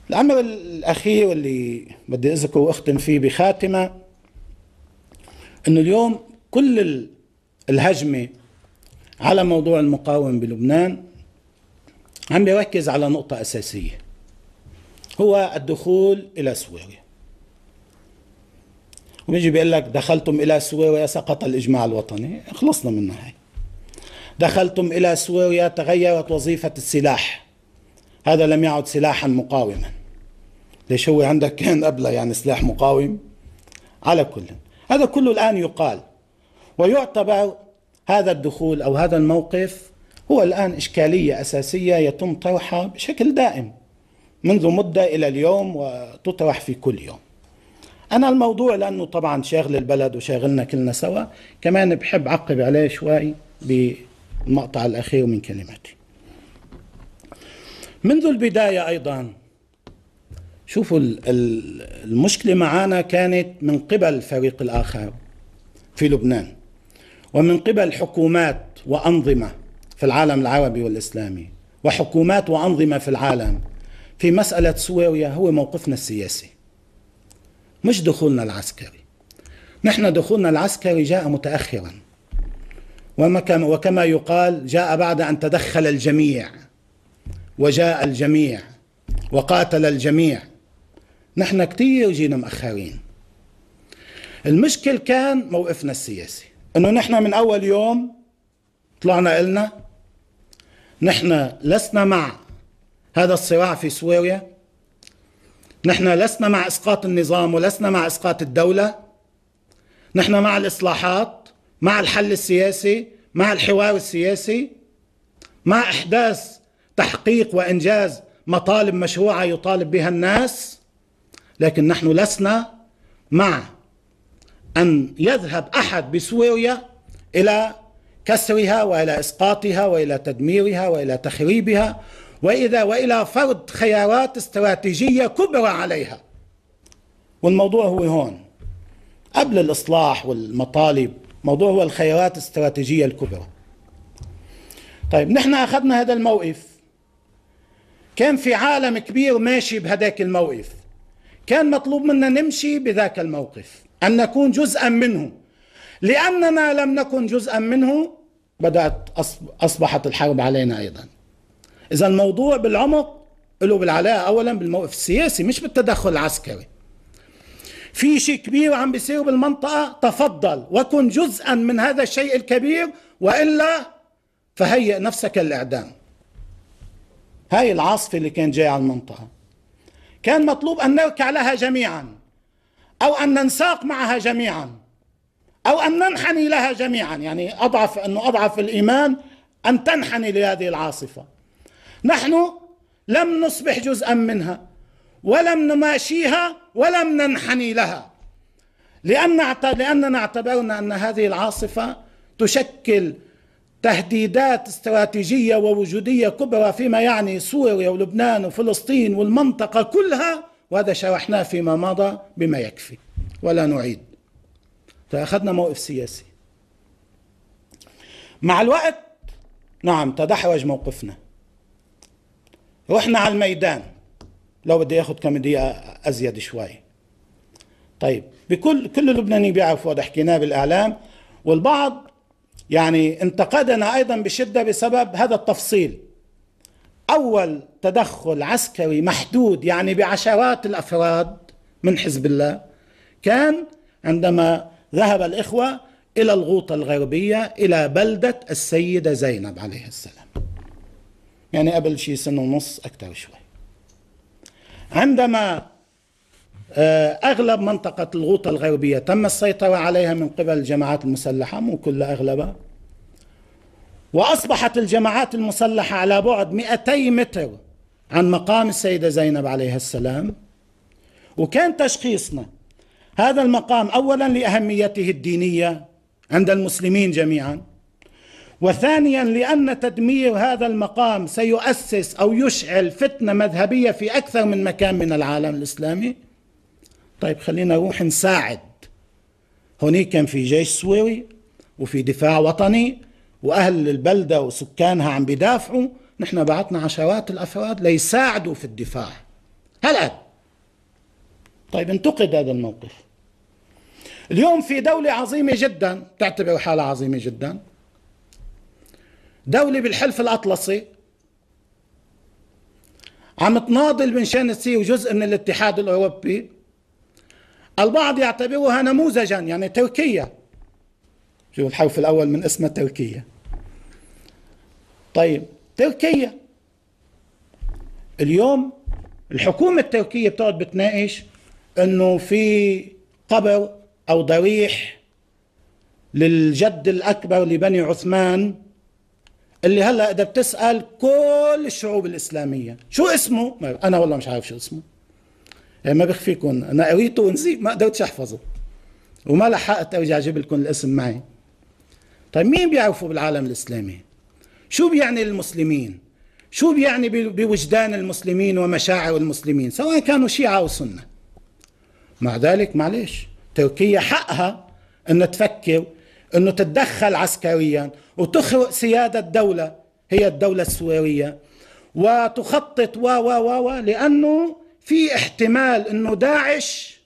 الأمر الأخير واللي بدي أذكره وأختم فيه بخاتمة، أنه اليوم كل الهجمة على موضوع المقاومة بلبنان عم بيركز على نقطة أساسية، هو الدخول إلى سوريا. وبيجي بيقول لك دخلتم إلى سوريا سقط الإجماع الوطني، خلصنا منها هاي. دخلتم إلى سوريا تغيرت وظيفة السلاح، هذا لم يعد سلاحا مقاوما. ليش هو عندك كان قبله يعني سلاح مقاوم؟ على كل هذا كله الآن يقال، ويعتبر هذا الدخول أو هذا الموقف هو الآن إشكالية أساسية يتم طرحها بشكل دائم منذ مدة إلى اليوم، وتطرح في كل يوم. أنا الموضوع لأنه طبعا شاغل البلد وشاغلنا كلنا سوا، كمان بحب أعقب عليه شوي بالمقطع الأخير من كلمتي. منذ البداية أيضا شوفوا المشكلة معنا كانت من قبل الفريق الآخر في لبنان، ومن قبل حكومات وأنظمة في العالم العربي والإسلامي، وحكومات وأنظمة في العالم في مسألة سوريا، هو موقفنا السياسي مش دخولنا العسكري. نحن دخولنا العسكري جاء متأخرا، وكما يقال جاء بعد أن تدخل الجميع وجاء الجميع وقاتل الجميع. نحن كتير جينا مأخرين. المشكل كان موقفنا السياسي، أنه نحن من أول يوم طلعنا قلنا نحن لسنا مع هذا الصراع في سوريا، نحن لسنا مع إسقاط النظام ولسنا مع إسقاط الدولة، نحن مع الإصلاحات، مع الحل السياسي، مع الحوار السياسي، مع إحداث تحقيق وإنجاز مطالب مشروعة يطالب بها الناس. لكن نحن لسنا مع أن يذهب أحد بسوريا إلى كسرها وإلى إسقاطها وإلى تدميرها وإلى تخريبها وإلى فرض خيارات استراتيجية كبرى عليها. والموضوع هو هون قبل الإصلاح والمطالب، موضوع هو الخيارات الاستراتيجية الكبرى. طيب نحن أخذنا هذا الموقف، كان في عالم كبير ماشي بهذاك الموقف، كان مطلوب منا نمشي بذاك الموقف، أن نكون جزءا منه. لأننا لم نكن جزءا منه أصبحت الحرب علينا أيضا. إذا الموضوع بالعمق له بالعلاقة أولا بالموقف السياسي مش بالتدخل العسكري. في شيء كبير عم بيصير بالمنطقة، تفضل وكن جزءا من هذا الشيء الكبير، وإلا فهيئ نفسك للإعدام. هاي العاصفة اللي كان جاي على المنطقة كان مطلوب أن نركع لها جميعا، أو أن ننساق معها جميعا، أو أن ننحني لها جميعا. يعني أضعف الإيمان أن تنحني لهذه العاصفة. نحن لم نصبح جزءا منها، ولم نماشيها، ولم ننحني لها، لأننا اعتبرنا أن هذه العاصفة تشكل تهديدات استراتيجية ووجودية كبرى فيما يعني سوريا ولبنان وفلسطين والمنطقة كلها، وهذا شرحناه فيما مضى بما يكفي ولا نعيد. فأخذنا موقف سياسي. مع الوقت نعم تدحرج موقفنا، رحنا على الميدان. لو بدي أخذ كم دقيقة أزيد شوي. طيب كل اللبنانيين بيعرفوا، هذا حكيناه بالإعلام، والبعض يعني انتقدنا أيضا بشدة بسبب هذا التفصيل. أول تدخل عسكري محدود يعني بعشرات الأفراد من حزب الله كان عندما ذهب الإخوة إلى الغوطة الغربية إلى بلدة السيدة زينب عليه السلام، يعني قبل شيء سنة ونص أكثر شوي. عندما أغلب منطقة الغوطة الغربية تم السيطرة عليها من قبل الجماعات المسلحة، مو كلها أغلبها، وأصبحت الجماعات المسلحة على بعد 200 متر عن مقام السيدة زينب عليه السلام. وكان تشخيصنا هذا المقام أولا لأهميته الدينية عند المسلمين جميعا، وثانيا لأن تدمير هذا المقام سيؤسس أو يشعل فتنة مذهبية في أكثر من مكان من العالم الإسلامي. طيب خلينا نروح نساعد. هونيك كان في جيش سوري وفي دفاع وطني وأهل البلدة وسكانها عم بيدافعوا، نحن بعتنا عشرات الأفراد ليساعدوا في الدفاع هالقد. طيب انتقد هذا الموقف. اليوم في دولة عظيمة جدا تعتبر حالها عظيمة جدا، دولة بالحلف الأطلسي عم تناضل من شان تصير جزء من الاتحاد الأوروبي. البعض يعتبرها نموذجا، يعني تركيا، شوف الحرف الأول من اسمها تركيا. طيب تركيا اليوم الحكومة التركية بتقعد بتناقش انه في قبر او ضريح للجد الاكبر لبني عثمان، اللي هلا اذا بتسأل كل الشعوب الاسلامية شو اسمه، انا والله مش عارف شو اسمه، يعني ما بخفيكم انا قريته ونسيت ما قدرتش احفظه وما لحقت ارجع اجيب لكم الاسم معي. طيب مين بيعرفوا بالعالم الاسلامي شو بيعني للمسلمين، شو بيعني بوجدان المسلمين ومشاعر المسلمين سواء كانوا شيعة أو سنة؟ مع ذلك معلش تركيا حقها أن تفكر أنه تتدخل عسكريا وتخرق سيادة دولة هي الدولة السورية وتخطط لأنه في احتمال أنه داعش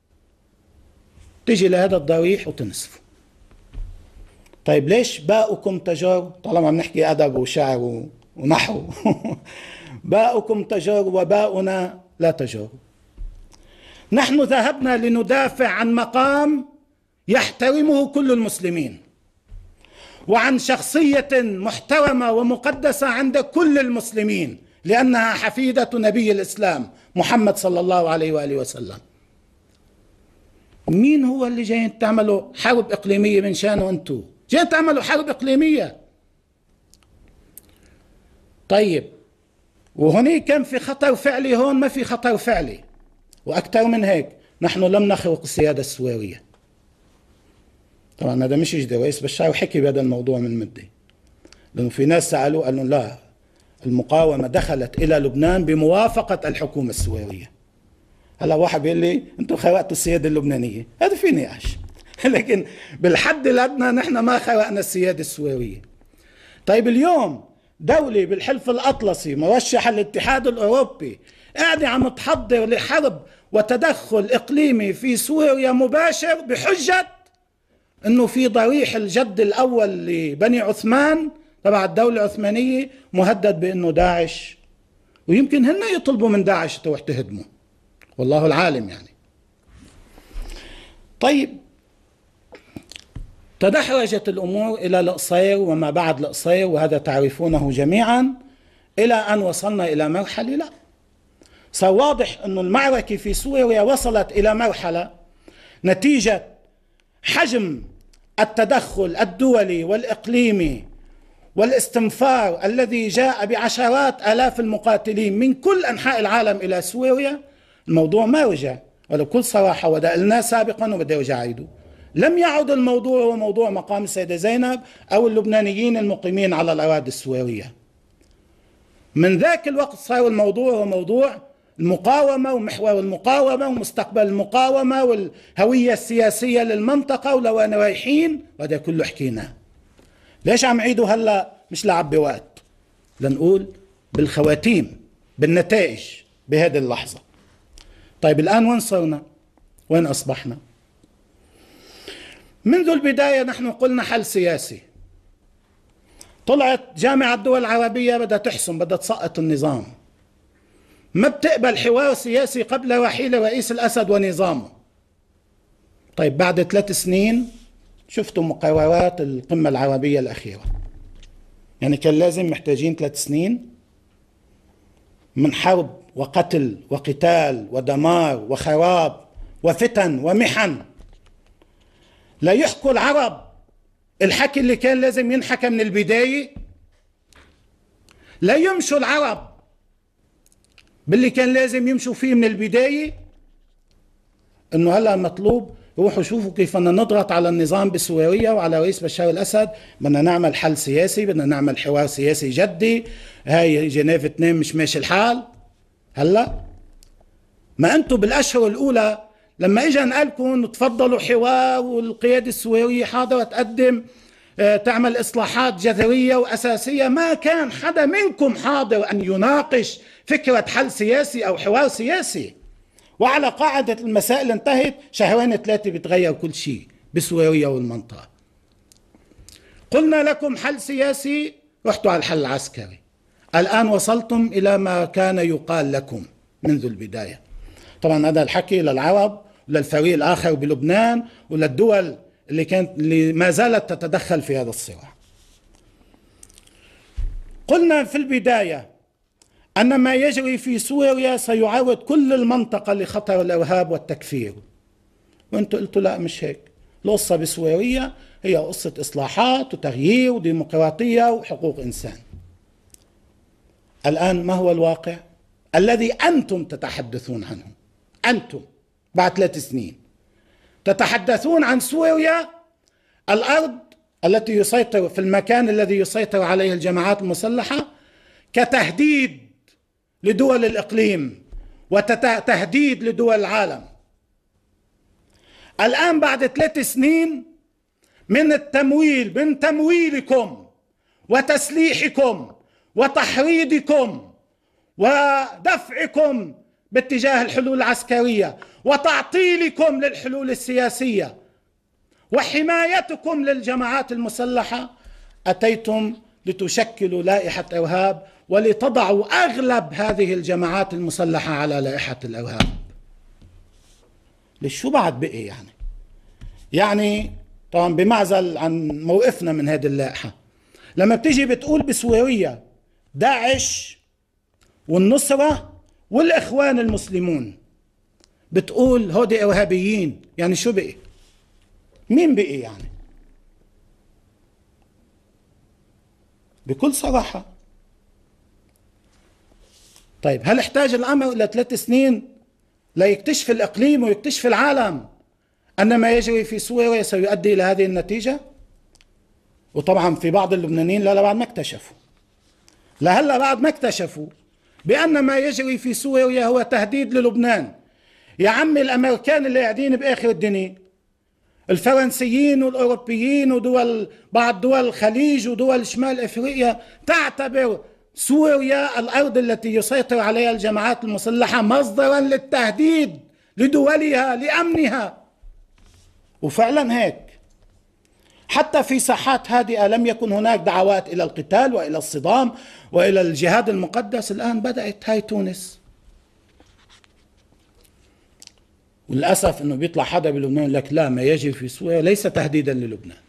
تجي لهذا الضريح وتنسفه. طيب ليش باؤكم تجار؟ طالما عم نحكي أدب وشعر ونحو باؤكم تجار وباؤنا لا تجار. نحن ذهبنا لندافع عن مقام يحترمه كل المسلمين وعن شخصية محترمة ومقدسة عند كل المسلمين لأنها حفيدة نبي الإسلام محمد صلى الله عليه وآله وسلم. مين هو اللي جايين تعملوا حرب إقليمية من شانه أنتم؟ جايين تعملوا حرب إقليمية. طيب وهناك كان في خطر فعلي، هون ما في خطر فعلي. وأكثر من هيك نحن لم نخرق السيادة السورية. طبعا هذا مش جدي رئيس بشار وحكي بهذا الموضوع من مدة، لأنه في ناس سألوا قالوا لا المقاومة دخلت إلى لبنان بموافقة الحكومة السورية. هلا واحد بيقول لي أنتم خرقتوا السيادة اللبنانية، هذا في نقاش لكن بالحد الأدنى نحن ما خرقنا السيادة السورية. طيب اليوم دولة بالحلف الأطلسي مرشحة للاتحاد الأوروبي قاعدة عم تحضر لحرب وتدخل إقليمي في سوريا مباشر بحجة أنه في ضريح الجد الأول لبني عثمان تبع الدولة العثمانية مهدد بأنه داعش، ويمكن هن يطلبوا من داعش تروح تهدمه، والله العالم يعني. طيب تدحرجت الأمور إلى القصير وما بعد القصير، وهذا تعرفونه جميعا، إلى أن وصلنا إلى مرحلة لا صار واضح أن المعركة في سوريا وصلت إلى مرحلة نتيجة حجم التدخل الدولي والإقليمي والاستنفار الذي جاء بعشرات آلاف المقاتلين من كل أنحاء العالم إلى سوريا. الموضوع ما رجع، ولكل صراحة وده قلنا سابقا وبدي أرجع أعيده، لم يعد الموضوع هو موضوع مقام السيدة زينب أو اللبنانيين المقيمين على الأراضي السورية. من ذاك الوقت صار الموضوع هو موضوع المقاومة ومحور المقاومة ومستقبل المقاومة والهوية السياسية للمنطقة ولوين رايحين، وهذا كله حكيناه. ليش عم عيدوا هلا؟ مش لعبي وقت، لنقول بالخواتيم بالنتائج بهذه اللحظة. طيب الآن وين صرنا؟ وين أصبحنا؟ منذ البداية نحن قلنا حل سياسي. طلعت جامعة الدول العربية بدها تحسم، بدها تسقط النظام، ما بتقبل حوار سياسي قبل رحيل رئيس الأسد ونظامه. طيب بعد 3 سنين شفتوا مقررات القمة العربية الأخيرة، يعني كان لازم محتاجين 3 سنين من حرب وقتل وقتال ودمار وخراب وفتن ومحن لا يحكوا العرب الحكي اللي كان لازم ينحكى من البداية، لا يمشوا العرب باللي كان لازم يمشوا فيه من البداية. انه هلا مطلوب روحوا شوفوا كيف بدنا نضغط على النظام بسوريا وعلى رئيس بشار الأسد، بدنا نعمل حل سياسي، بدنا نعمل حوار سياسي جدي، هاي جنيف 2 مش ماشي الحال. هلا ما انتم بالاشهر الاولى لما اجى نقلكم تفضلوا حوار والقيادة السورية حاضرة تقدم تعمل إصلاحات جذرية وأساسية، ما كان حدا منكم حاضر أن يناقش فكرة حل سياسي أو حوار سياسي، وعلى قاعدة المسائل انتهت، شهرين ثلاثة بتغير كل شيء بسوريا والمنطقة. قلنا لكم حل سياسي، رحتوا على الحل العسكري. الآن وصلتم إلى ما كان يقال لكم منذ البداية. طبعا هذا الحكي للعرب وللفريق الآخر بلبنان وللدول اللي ما زالت تتدخل في هذا الصراع. قلنا في البداية أن ما يجري في سوريا سيعرض كل المنطقة لخطر الإرهاب والتكفير، وأنتم قلتوا لا مش هيك، القصة بسوريا هي قصة إصلاحات وتغيير وديمقراطية وحقوق إنسان. الآن ما هو الواقع الذي أنتم تتحدثون عنه؟ أنتم بعد 3 سنين تتحدثون عن سوريا، الأرض التي يسيطر في المكان الذي يسيطر عليه الجماعات المسلحة، كتهديد لدول الإقليم وتهديد لدول العالم. الآن بعد 3 سنين من التمويل، من تمويلكم وتسليحكم وتحريضكم ودفعكم باتجاه الحلول العسكرية وتعطيلكم للحلول السياسية وحمايتكم للجماعات المسلحة، أتيتم لتشكلوا لائحة إرهاب ولتضعوا أغلب هذه الجماعات المسلحة على لائحة الإرهاب. ليش شو بعد بقي يعني طبعا بمعزل عن موقفنا من هذه اللائحة، لما بتيجي بتقول بسوريا داعش والنصرة والإخوان المسلمون، بتقول هودي إرهابيين، يعني شو بقي؟ مين بقي يعني؟ بكل صراحة. طيب هل احتاج الأمر إلى 3 سنين ليكتشف الإقليم ويكتشف العالم أن ما يجري في سوريا سيؤدي إلى هذه النتيجة؟ وطبعا في بعض اللبنانيين لا بعد ما اكتشفوا، لهلا بعد ما اكتشفوا بأن ما يجري في سوريا هو تهديد للبنان. يا عمي الأمريكان اللي قاعدين بآخر الدنيا، الفرنسيين والأوروبيين ودول بعض دول الخليج ودول شمال أفريقيا تعتبر سوريا الأرض التي يسيطر عليها الجماعات المسلحة مصدرا للتهديد لدولها لأمنها. وفعلا هيك، حتى في ساحات هادئة لم يكن هناك دعوات إلى القتال وإلى الصدام وإلى الجهاد المقدس. الآن بدأت هاي تونس، وللأسف أنه بيطلع حدا بلبنان يقول لك لا، ما يجري في سوريا ليس تهديدا للبنان.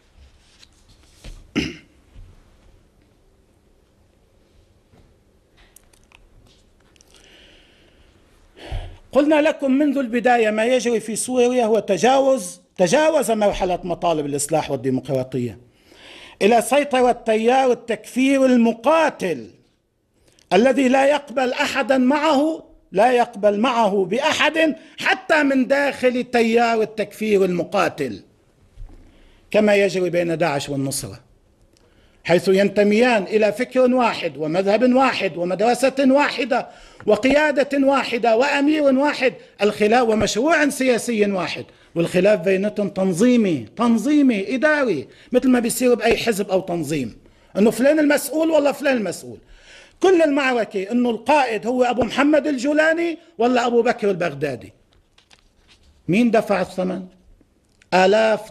قلنا لكم منذ البداية ما يجري في سوريا هو تجاوز مرحلة مطالب الإصلاح والديمقراطية إلى سيطرة تيار التكفير المقاتل الذي لا يقبل أحدا معه، لا يقبل معه بأحد حتى من داخل تيار التكفير المقاتل، كما يجري بين داعش والنصرة، حيث ينتميان إلى فكر واحد ومذهب واحد ومدرسة واحدة وقيادة واحدة وأمير واحد، الخلاف ومشروع سياسي واحد، والخلاف بينهم تنظيمي إداري، مثل ما بيصير بأي حزب أو تنظيم، أنه فلان المسؤول والله فلان المسؤول. كل المعركة أنه القائد هو أبو محمد الجولاني ولا أبو بكر البغدادي. مين دفع الثمن؟ آلاف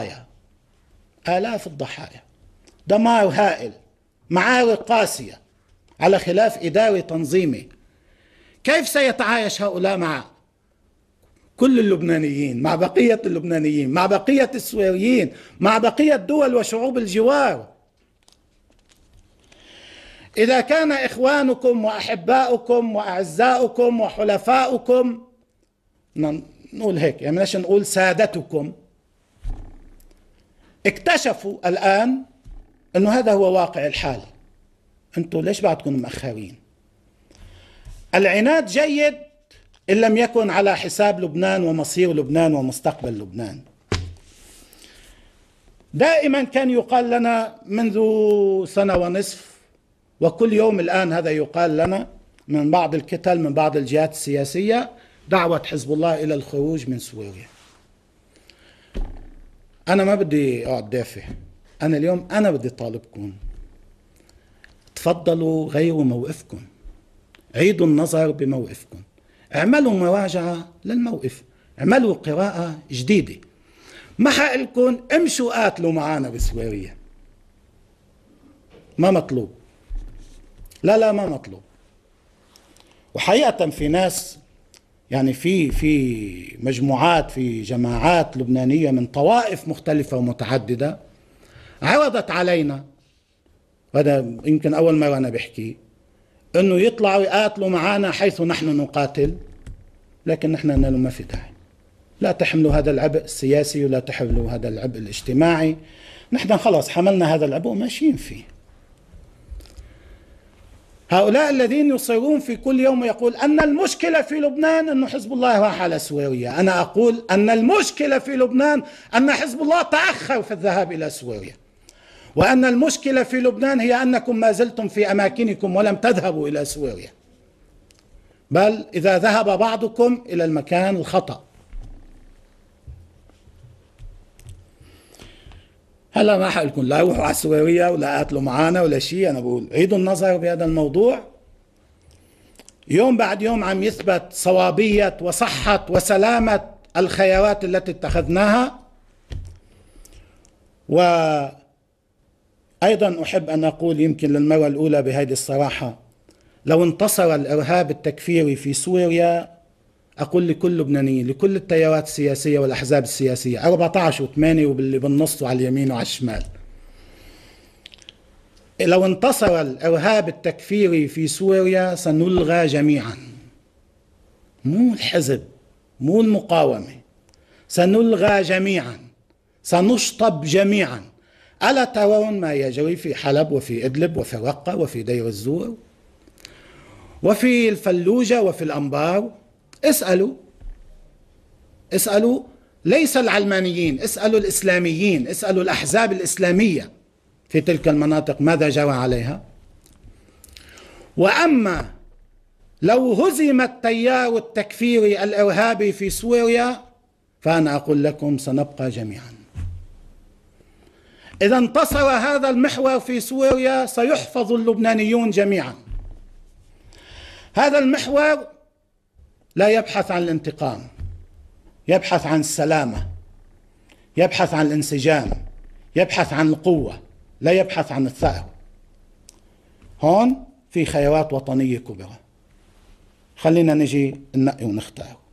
الضحايا، دمار هائل، معارك قاسية على خلاف إداري تنظيمي. كيف سيتعايش هؤلاء مع كل اللبنانيين، مع بقية اللبنانيين، مع بقية السوريين، مع بقية دول وشعوب الجوار؟ إذا كان إخوانكم وأحباؤكم وأعزاؤكم وحلفاؤكم، نقول هيك يعني مش نقول سادتكم، اكتشفوا الآن أنه هذا هو واقع الحال، أنتم ليش بعدكم مأخرين؟ العناد جيد إن لم يكن على حساب لبنان ومصير لبنان ومستقبل لبنان. دائما كان يقال لنا منذ 1.5 سنة وكل يوم الآن هذا يقال لنا من بعض الكتل من بعض الجهات السياسية، دعوة حزب الله إلى الخروج من سوريا. أنا ما بدي أقعد دافع، أنا اليوم بدي طالبكم تفضلوا غيروا موقفكم. عيدوا النظر بموقفكم، اعملوا مراجعة للموقف، اعملوا قراءة جديدة. ما حقلكم امشوا قاتلوا معنا بسوريا، ما مطلوب، لا ما مطلوب. وحقيقة في ناس يعني في مجموعات، في جماعات لبنانية من طوائف مختلفة ومتعددة عرضت علينا، وهذا يمكن أول مرة أنا بحكي، أنه يطلعوا يقاتلوا معنا حيث نحن نقاتل، لكن نحن قلنا لهم ما في داعي، لا تحملوا هذا العبء السياسي ولا تحملوا هذا العبء الاجتماعي، نحن خلاص حملنا هذا العبء وماشيين فيه. هؤلاء الذين يصرون في كل يوم يقول أن المشكلة في لبنان أن حزب الله راح على سوريا، أنا أقول أن المشكلة في لبنان أن حزب الله تأخر في الذهاب إلى سوريا، وأن المشكلة في لبنان هي أنكم ما زلتم في أماكنكم ولم تذهبوا إلى سوريا، بل إذا ذهب بعضكم إلى المكان الخطأ. هلا ما حقلكم لا روحوا على سوريا ولا قاتلوا معانا ولا شيء، أنا بقول عيدوا النظر بهذا الموضوع. يوم بعد يوم عم يثبت صوابية وصحة وسلامة الخيارات التي اتخذناها. وأيضا أحب أن أقول يمكن للمرة الأولى بهذه الصراحة، لو انتصر الإرهاب التكفيري في سوريا، أقول لكل لبناني، لكل التيارات السياسية والأحزاب السياسية 14 و8 واللي بالنص وعلى اليمين وعلى الشمال، لو انتصر الإرهاب التكفيري في سوريا سنلغى جميعا، مو الحزب مو المقاومة، سنلغى جميعا، سنشطب جميعا. ألا ترون ما يجري في حلب وفي إدلب وفي الرقة وفي دير الزور وفي الفلوجة وفي الأنبار؟ اسألوا ليس العلمانيين، اسألوا الإسلاميين، اسألوا الأحزاب الإسلامية في تلك المناطق ماذا جرى عليها. وأما لو هزم التيار التكفيري الإرهابي في سوريا فأنا أقول لكم سنبقى جميعا. إذا انتصر هذا المحور في سوريا سيحفظ اللبنانيون جميعا. هذا المحور لا يبحث عن الانتقام، يبحث عن السلامة، يبحث عن الانسجام، يبحث عن القوة، لا يبحث عن الثأر. هون في خيارات وطنية كبرى، خلينا نجي ننقي ونختار.